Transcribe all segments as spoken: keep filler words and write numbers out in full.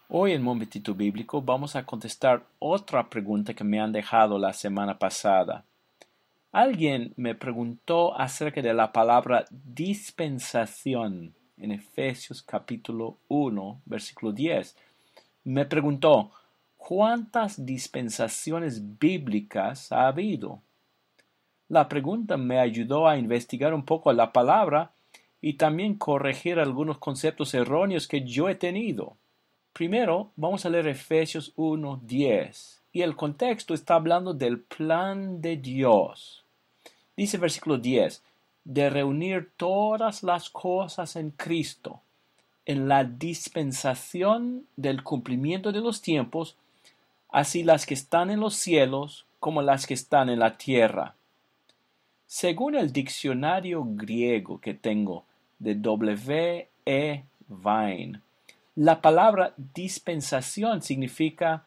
Hoy en Momentito Bíblico vamos a contestar otra pregunta que me han dejado la semana pasada. Alguien me preguntó acerca de la palabra dispensación en Efesios capítulo uno, versículo diez. Me preguntó, ¿cuántas dispensaciones bíblicas ha habido? La pregunta me ayudó a investigar un poco la palabra y también corregir algunos conceptos erróneos que yo he tenido. Primero, vamos a leer Efesios uno diez, y el contexto está hablando del plan de Dios. Dice versículo diez, de reunir todas las cosas en Cristo, en la dispensación del cumplimiento de los tiempos, así las que están en los cielos como las que están en la tierra. Según el diccionario griego que tengo de W E Vine, la palabra dispensación significa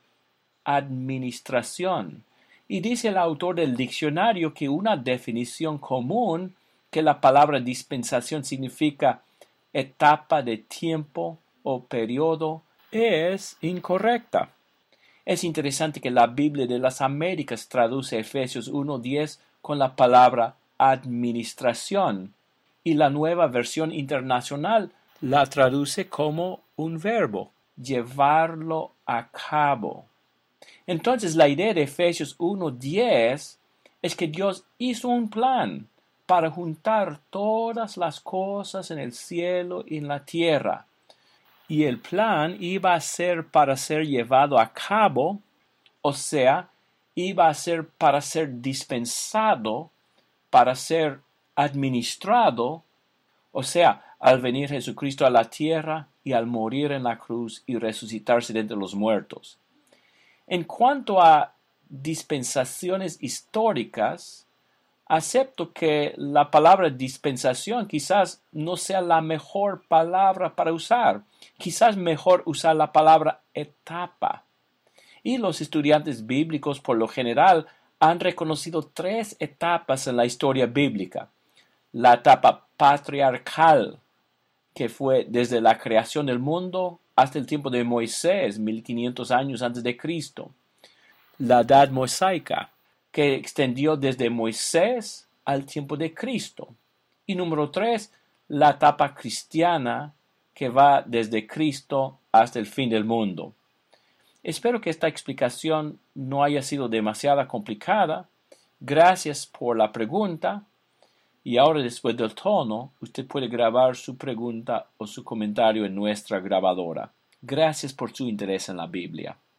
administración, y dice el autor del diccionario que una definición común que la palabra dispensación significa etapa de tiempo o periodo es incorrecta. Es interesante que la Biblia de las Américas traduce Efesios uno diez con la palabra administración, y la Nueva Versión Internacional la traduce como un verbo, llevarlo a cabo. Entonces la idea de Efesios uno diez es que Dios hizo un plan para juntar todas las cosas en el cielo y en la tierra. Y el plan iba a ser para ser llevado a cabo, o sea, iba a ser para ser dispensado, para ser administrado, o sea, al venir Jesucristo a la tierra y al morir en la cruz y resucitarse de entre los muertos. En cuanto a dispensaciones históricas, acepto que la palabra dispensación quizás no sea la mejor palabra para usar. Quizás mejor usar la palabra etapa. Y los estudiantes bíblicos por lo general han reconocido tres etapas en la historia bíblica. La etapa patriarcal, que fue desde la creación del mundo hasta el tiempo de Moisés, mil quinientos años antes de Cristo. La edad mosaica, que extendió desde Moisés al tiempo de Cristo. Y número tres, la etapa cristiana, que va desde Cristo hasta el fin del mundo. Espero que esta explicación no haya sido demasiado complicada. Gracias por la pregunta. Y ahora, después del tono, usted puede grabar su pregunta o su comentario en nuestra grabadora. Gracias por su interés en la Biblia.